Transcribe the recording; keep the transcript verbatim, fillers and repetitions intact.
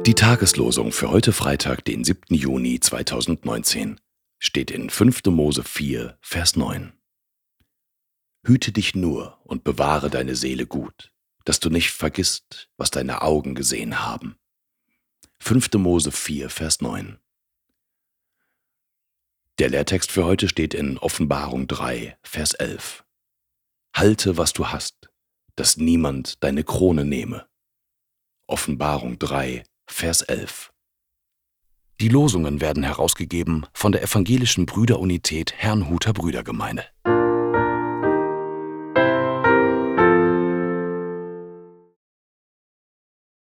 Die Tageslosung für heute Freitag, den siebten Juni zweitausendneunzehn, steht in fünfter Mose vier, Vers neun. Hüte dich nur und bewahre deine Seele gut, dass du nicht vergisst, was deine Augen gesehen haben. fünfter Mose vier, Vers neun. Der Lehrtext für heute steht in Offenbarung drei, Vers elf. Halte, was du hast, dass niemand deine Krone nehme. Offenbarung drei, Vers elf. Die Losungen werden herausgegeben von der Evangelischen Brüderunität Herrnhuter Brüdergemeine.